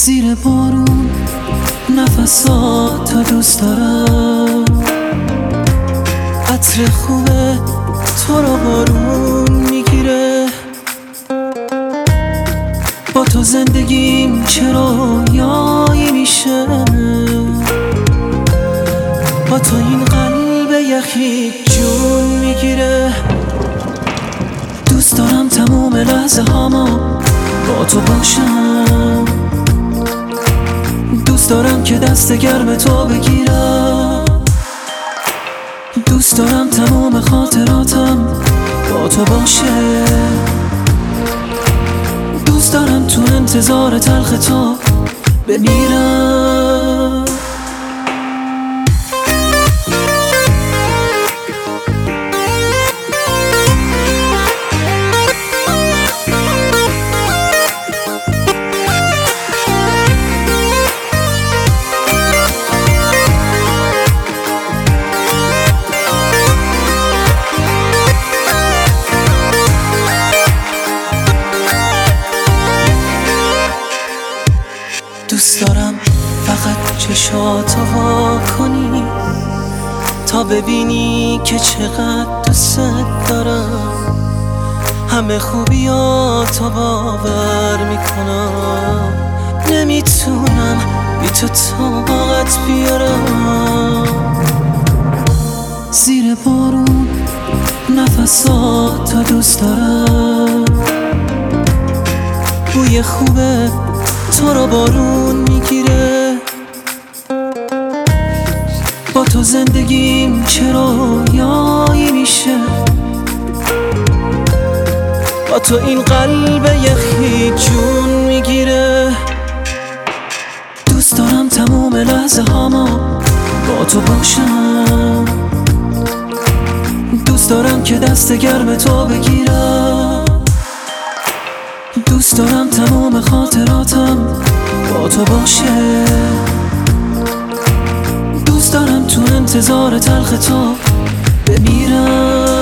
زیر بارون نفساتو دوست دارم، عطر خوبه تو رو بارون میگیره. با تو زندگیم چرا یایی میشه، با تو این قلب یخی جون میگیره. دوست دارم تموم لحظه هاما با تو باشم، دوست دارم که دست گرم تو بگیرم، دوست دارم تمام خاطراتم با تو باشه، دوست دارم تو انتظار تلخ تو بمیرم. دوست دارم فقط چشاتو وا کنی تا ببینی که چقدر دوست دارم. همه خوبیاتو باور میکنم، نمیتونم بی تو طاقت بیارم. زیر بارون نفساتو دوست دارم، بوی خوبه تو رو بارون میگیره. با تو زندگیم چرا یایی میشه، با تو این قلب یخی جون میگیره. دوست دارم تموم لحظه هاما با تو باشم، دوست دارم که دست گرم تو بگیرم، دوست دارم تمام خاطراتم با تو باشه، دوست دارم تو انتظار تلخ تو بمیرم.